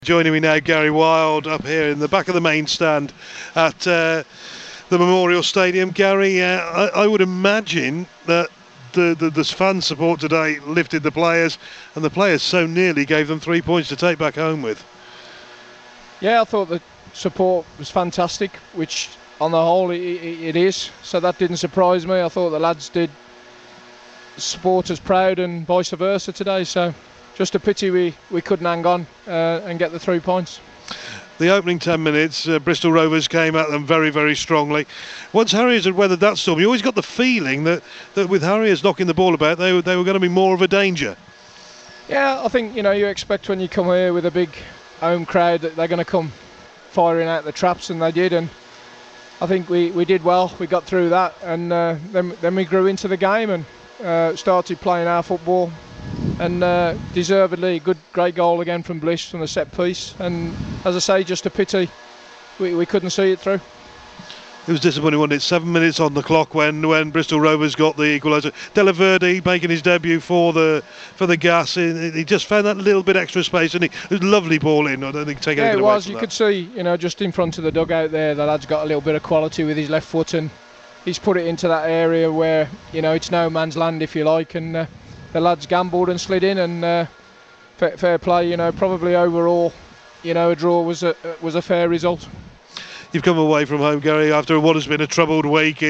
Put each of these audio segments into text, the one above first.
Joining me now, Gary Wild, up here in the back of the main stand at the Memorial Stadium. Gary, I would imagine that the fan support today lifted the players, and the players so nearly gave them 3 points to take back home with. Yeah, I thought the support was fantastic, which on the whole it is, so that didn't surprise me. I thought the lads did support us proud and vice versa today, so just a pity we couldn't hang on and get the 3 points. The opening 10 minutes, Bristol Rovers came at them very, very strongly. Once Harriers had weathered that storm, you always got the feeling that with Harriers knocking the ball about, they were going to be more of a danger. Yeah, I think you expect when you come here with a big home crowd that they're going to come firing out the traps, and they did. And I think we did well. We got through that, and then we grew into the game and started playing our football. And deservedly great goal again from Bliss from the set piece, and as I say, just a pity we couldn't see it through. It was disappointing, wasn't it? 7 minutes on the clock when Bristol Rovers got the equaliser. Della Verde making his debut for the Gas. He just found that little bit extra space, and it was a lovely ball in. I don't think take anything away from that. You could see, just in front of the dugout there, the lad's got a little bit of quality with his left foot, and he's put it into that area where it's no man's land, if you like, and the lads gambled and slid in, and fair play. Probably overall, a draw was a fair result. You've come away from home, Gary, after what has been a troubled week.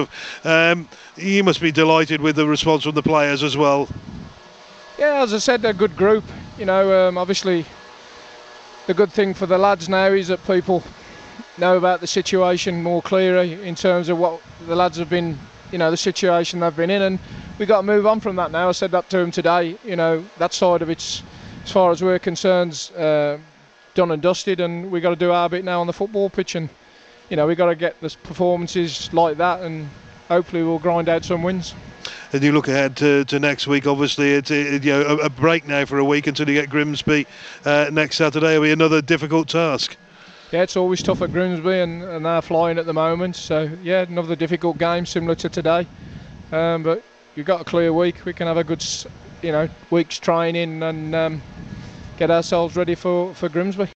You must be delighted with the response from the players as well. Yeah, as I said, they're a good group. Obviously, the good thing for the lads now is that people know about the situation more clearly in terms of what the lads have been, the situation they've been in, and we've got to move on from that now. I said that to him today. That side of it's, as far as we're concerned, done and dusted, and we've got to do our bit now on the football pitch, and we've got to get the performances like that, and hopefully we'll grind out some wins. And you look ahead to next week. Obviously, it's a break now for a week until you get Grimsby next Saturday. It'll be another difficult task. Yeah, it's always tough at Grimsby, and they're flying at the moment. So yeah, another difficult game similar to today. But you've got a clear week. We can have a good, week's training and get ourselves ready for Grimsby.